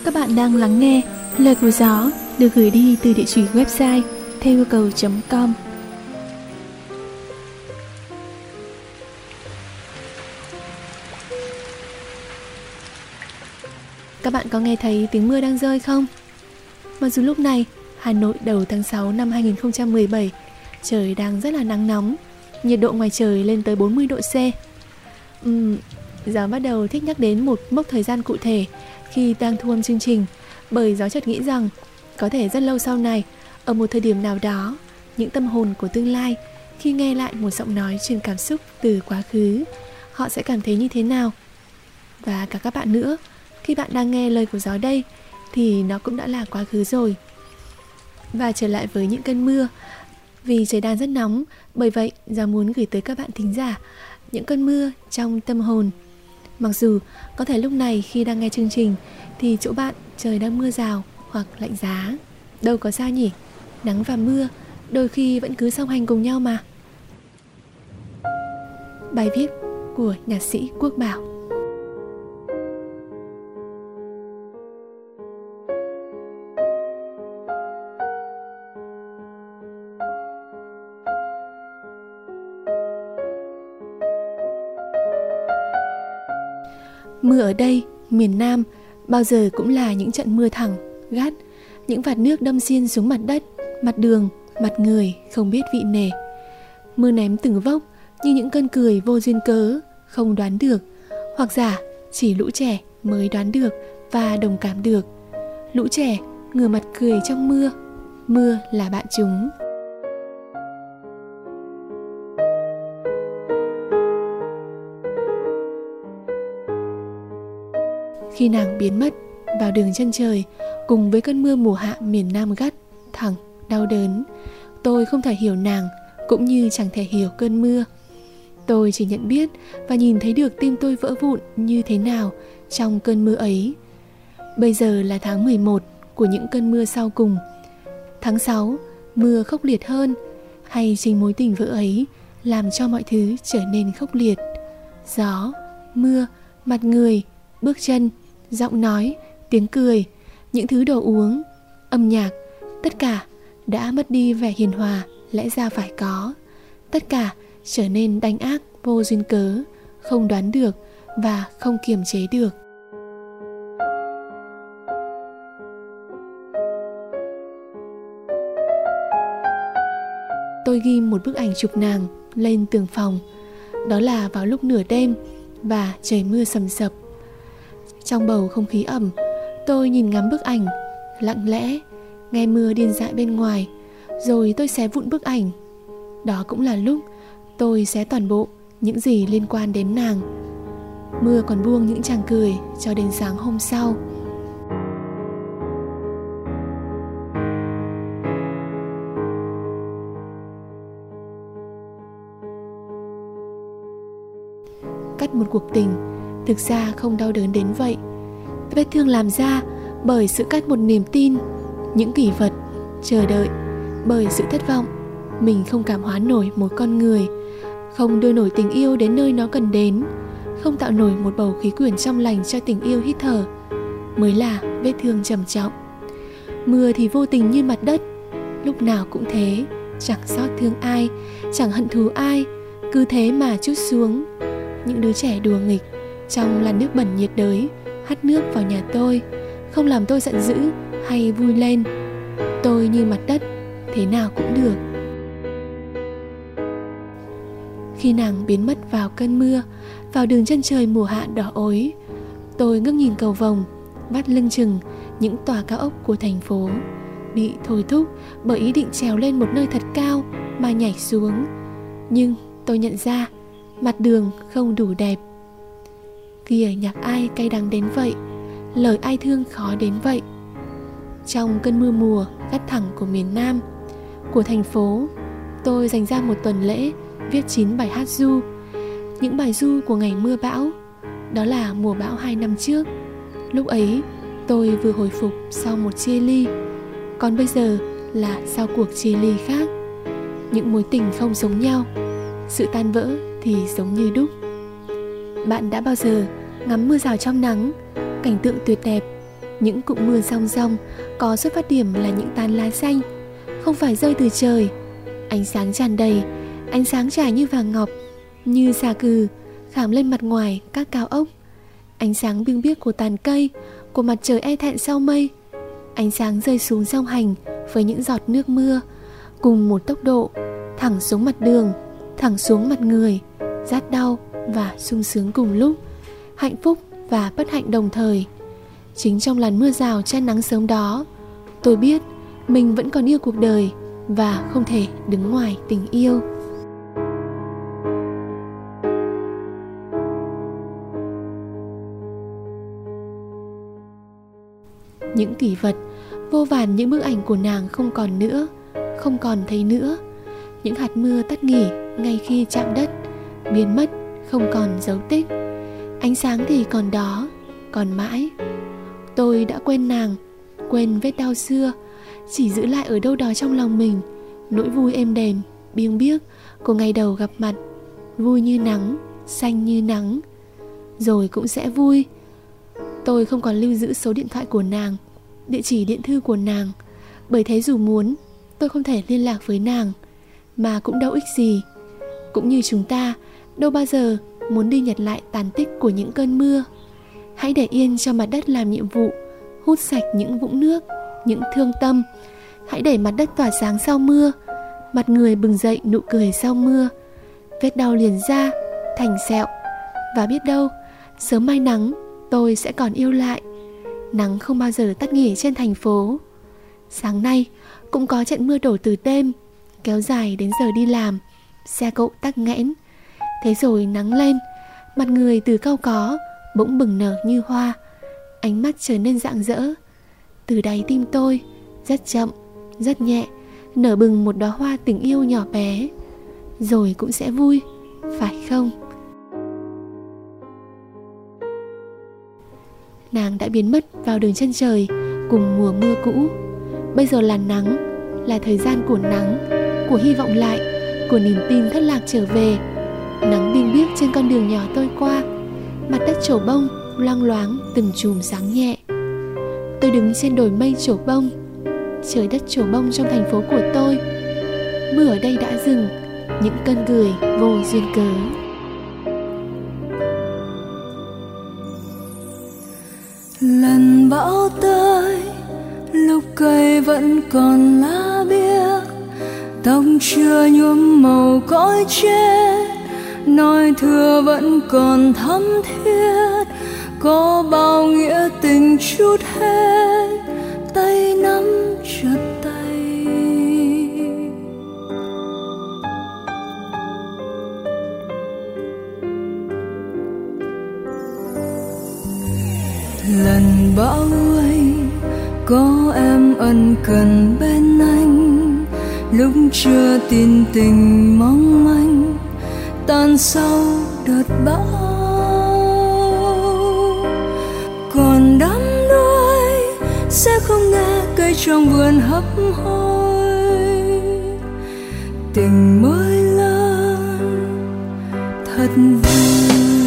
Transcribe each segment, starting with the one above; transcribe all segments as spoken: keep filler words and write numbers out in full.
Các bạn đang lắng nghe Lời của Gió được gửi đi từ địa chỉ website theo yêu cầu chấm com. Các bạn có nghe thấy tiếng mưa đang rơi không? Mặc dù lúc này Hà Nội đầu tháng sáu năm hai không một bảy, trời đang rất là nắng nóng, nhiệt độ ngoài trời lên tới bốn mươi độ C. uhm, Gió bắt đầu thích nhắc đến một mốc thời gian cụ thể khi đang thu âm chương trình, bởi Gió chợt nghĩ rằng có thể rất lâu sau này, ở một thời điểm nào đó, những tâm hồn của tương lai khi nghe lại một giọng nói truyền cảm xúc từ quá khứ, họ sẽ cảm thấy như thế nào. Và cả các bạn nữa, khi bạn đang nghe lời của Gió đây thì nó cũng đã là quá khứ rồi. Và trở lại với những cơn mưa, vì trời đang rất nóng, bởi vậy Gió muốn gửi tới các bạn thính giả những cơn mưa trong tâm hồn. Mặc dù có thể lúc này khi đang nghe chương trình thì chỗ bạn trời đang mưa rào hoặc lạnh giá, đâu có sao nhỉ, nắng và mưa đôi khi vẫn cứ song hành cùng nhau mà. Bài viết của nhạc sĩ Quốc Bảo. Mưa ở đây, miền Nam, bao giờ cũng là những trận mưa thẳng, gắt, những vạt nước đâm xiên xuống mặt đất, mặt đường, mặt người không biết vị nể. Mưa ném từng vốc như những cơn cười vô duyên cớ, không đoán được, hoặc giả chỉ lũ trẻ mới đoán được và đồng cảm được. Lũ trẻ ngửa mặt cười trong mưa, mưa là bạn chúng. Khi nàng biến mất vào đường chân trời cùng với cơn mưa mùa hạ miền Nam gắt, thẳng, đau đớn, tôi không thể hiểu nàng, cũng như chẳng thể hiểu cơn mưa. Tôi chỉ nhận biết và nhìn thấy được tim tôi vỡ vụn như thế nào trong cơn mưa ấy. Bây giờ là tháng mười một của những cơn mưa sau cùng. Tháng sáu, mưa khốc liệt hơn, hay chính mối tình vỡ ấy làm cho mọi thứ trở nên khốc liệt. Gió, mưa, mặt người, bước chân, giọng nói, tiếng cười, những thứ đồ uống, âm nhạc, tất cả đã mất đi vẻ hiền hòa lẽ ra phải có. Tất cả trở nên đanh ác vô duyên cớ, không đoán được và không kiềm chế được. Tôi ghi một bức ảnh chụp nàng lên tường phòng. Đó là vào lúc nửa đêm và trời mưa sầm sập. Trong bầu không khí ẩm, tôi nhìn ngắm bức ảnh, lặng lẽ, nghe mưa điên dại bên ngoài, rồi tôi xé vụn bức ảnh. Đó cũng là lúc tôi xé toàn bộ những gì liên quan đến nàng. Mưa còn buông những tràng cười cho đến sáng hôm sau. Cắt một cuộc tình thực ra không đau đớn đến vậy. Vết thương làm ra bởi sự cắt một niềm tin, những kỷ vật, chờ đợi, bởi sự thất vọng. Mình không cảm hóa nổi một con người, không đưa nổi tình yêu đến nơi nó cần đến, không tạo nổi một bầu khí quyển trong lành cho tình yêu hít thở, mới là vết thương trầm trọng. Mưa thì vô tình như mặt đất, lúc nào cũng thế, chẳng xót thương ai, chẳng hận thù ai, cứ thế mà trút xuống. Những đứa trẻ đùa nghịch trong làn nước bẩn nhiệt đới hắt nước vào nhà tôi, không làm tôi giận dữ hay vui lên. Tôi như mặt đất, thế nào cũng được. Khi nàng biến mất vào cơn mưa, vào đường chân trời mùa hạ đỏ ối, tôi ngước nhìn cầu vồng, vắt lưng chừng những tòa cao ốc của thành phố, bị thôi thúc bởi ý định trèo lên một nơi thật cao mà nhảy xuống. Nhưng tôi nhận ra mặt đường không đủ đẹp. Kìa nhạc ai cay đắng đến vậy, lời ai thương khó đến vậy. Trong cơn mưa mùa gắt thẳng của miền Nam, của thành phố, tôi dành ra một tuần lễ viết chín bài hát ru. Những bài ru của ngày mưa bão. Đó là mùa bão hai năm trước. Lúc ấy tôi vừa hồi phục sau một chia ly, còn bây giờ là sau cuộc chia ly khác. Những mối tình không giống nhau, sự tan vỡ thì giống như đúc. Bạn đã bao giờ ngắm mưa rào trong nắng, cảnh tượng tuyệt đẹp, Những cụm mưa ròng ròng có xuất phát điểm là những tán lá xanh, không phải rơi từ trời. Ánh sáng tràn đầy, ánh sáng trải như vàng ngọc, như xà cừ khảm lên mặt ngoài các cao ốc. Ánh sáng biêng biếc của tàn cây, của mặt trời e thẹn sau mây. Ánh sáng rơi xuống song hành với những giọt nước mưa, cùng một tốc độ, thẳng xuống mặt đường, thẳng xuống mặt người, rát đau và sung sướng cùng lúc, hạnh phúc và bất hạnh đồng thời. Chính trong làn mưa rào che nắng sớm đó, tôi biết mình vẫn còn yêu cuộc đời và không thể đứng ngoài tình yêu. Những kỷ vật, vô vàn những bức ảnh của nàng không còn nữa, không còn thấy nữa. Những hạt mưa tắt nghỉ ngay khi chạm đất, biến mất, không còn dấu tích. Ánh sáng thì còn đó, còn mãi. Tôi đã quên nàng, quên vết đau xưa, chỉ giữ lại ở đâu đó trong lòng mình nỗi vui êm đềm, biếng biếc của ngày đầu gặp mặt. Vui như nắng, xanh như nắng. Rồi cũng sẽ vui. Tôi không còn lưu giữ số điện thoại của nàng, địa chỉ điện thư của nàng, bởi thế dù muốn, tôi không thể liên lạc với nàng, mà cũng đâu ích gì. Cũng như chúng ta đâu bao giờ muốn đi nhặt lại tàn tích của những cơn mưa. Hãy để yên cho mặt đất làm nhiệm vụ, hút sạch những vũng nước, những thương tâm. Hãy để mặt đất tỏa sáng sau mưa, mặt người bừng dậy nụ cười sau mưa. Vết đau liền ra, thành sẹo. Và biết đâu, sớm mai nắng tôi sẽ còn yêu lại. Nắng không bao giờ tắt nghỉ trên thành phố. Sáng nay cũng có trận mưa đổ từ đêm, kéo dài đến giờ đi làm. Xe cộ tắc nghẽn. Thế rồi nắng lên, mặt người từ cau có bỗng bừng nở như hoa. Ánh mắt trở nên rạng rỡ. Từ đáy tim tôi, rất chậm, rất nhẹ, nở bừng một đóa hoa tình yêu nhỏ bé. Rồi cũng sẽ vui, phải không? Nàng đã biến mất vào đường chân trời cùng mùa mưa cũ. Bây giờ là nắng, là thời gian của nắng, của hy vọng lại, của niềm tin thất lạc trở về. Nắng biêng biếc trên con đường nhỏ tôi qua, mặt đất trổ bông loang loáng từng chùm sáng nhẹ. Tôi đứng trên đồi mây trổ bông, trời đất trổ bông trong thành phố của tôi. Mưa ở đây đã dừng, những cơn cười vô duyên cớ. Lần bão tới, lúc cây vẫn còn lá biếc, tóc chưa nhuốm màu cõi chết, nói thưa vẫn còn thắm thiết, có bao nghĩa tình chút hết, tay nắm chặt tay. Lần bão ấy có em ân cần bên anh, lúc chưa tin tình mong manh tan sau đợt bão. Còn đắm đuối sẽ không nghe cây trong vườn hấp hối, tình mới lớn thật vui.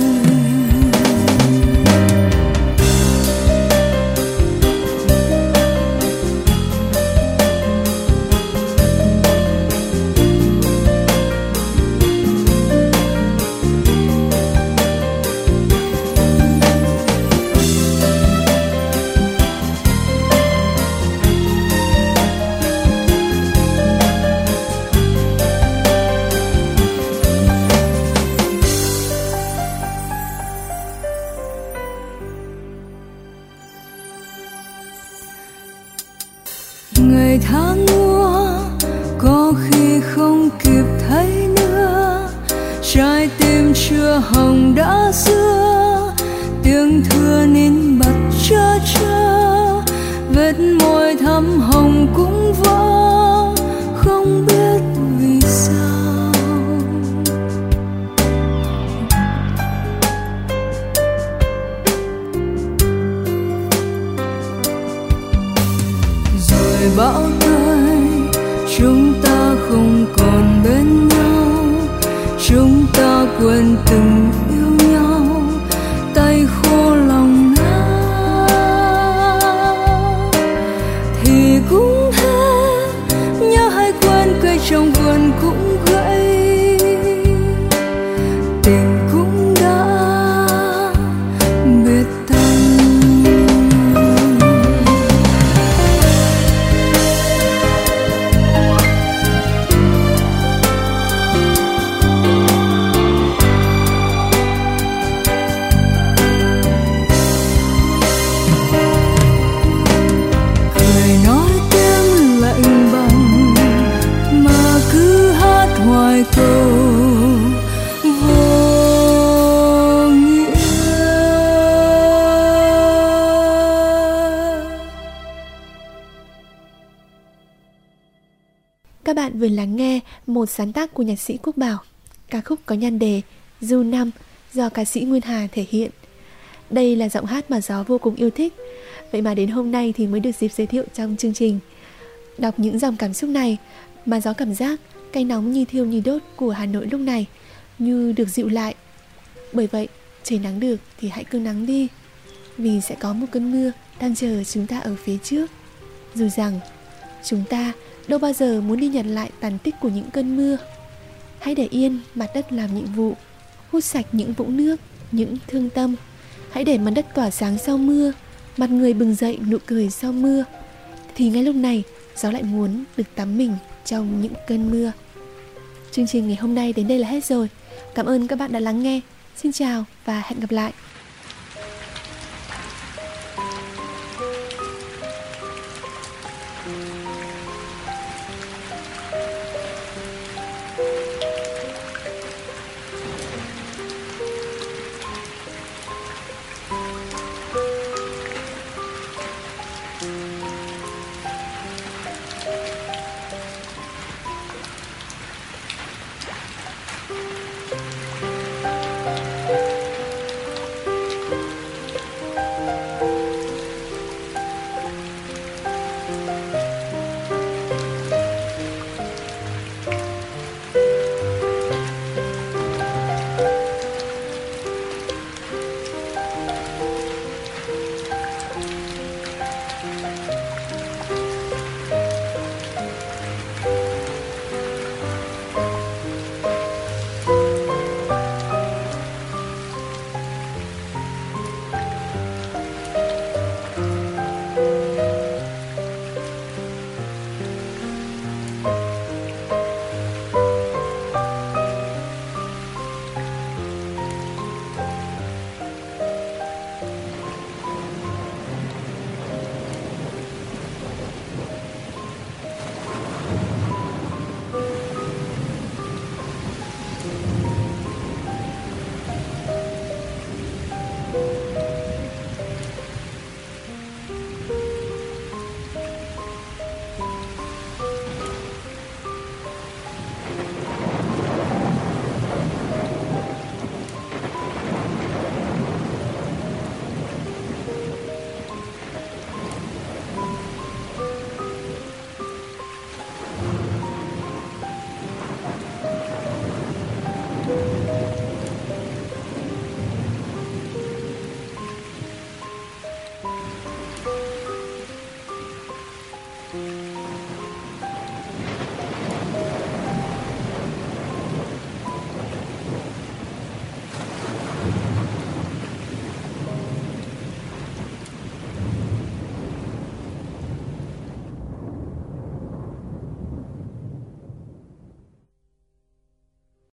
Ngày tháng mùa có khi không kịp thấy nữa, trái tim chưa hồng đã xưa, tiếng thưa nín bật chơ chơ, vết môi thắm hồng cũng vỡ, không biết vì sao. Rồi bão tới, chúng ta không còn bên nhau, chúng ta quên từng yêu nhau, tay khô lòng nát. bạn vừa lắng nghe một sáng tác của nhạc sĩ Quốc Bảo, ca khúc có nhan đề Du Năm do ca sĩ Nguyên Hà thể hiện. Đây là giọng hát mà Gió vô cùng yêu thích, vậy mà đến hôm nay thì mới được dịp giới thiệu trong chương trình. Đọc những dòng cảm xúc này mà Gió cảm giác cái nóng như thiêu như đốt của Hà Nội lúc này như được dịu lại. Bởi vậy, trời nắng được thì hãy cứ nắng đi, vì sẽ có một cơn mưa đang chờ chúng ta ở phía trước. Dù rằng chúng ta đâu bao giờ muốn đi nhặt lại tàn tích của những cơn mưa. Hãy để yên mặt đất làm nhiệm vụ, hút sạch những vũng nước, những thương tâm. Hãy để mặt đất tỏa sáng sau mưa, mặt người bừng dậy nụ cười sau mưa. Thì ngay lúc này, Gió lại muốn được tắm mình trong những cơn mưa. Chương trình ngày hôm nay đến đây là hết rồi. Cảm ơn các bạn đã lắng nghe. Xin chào và hẹn gặp lại.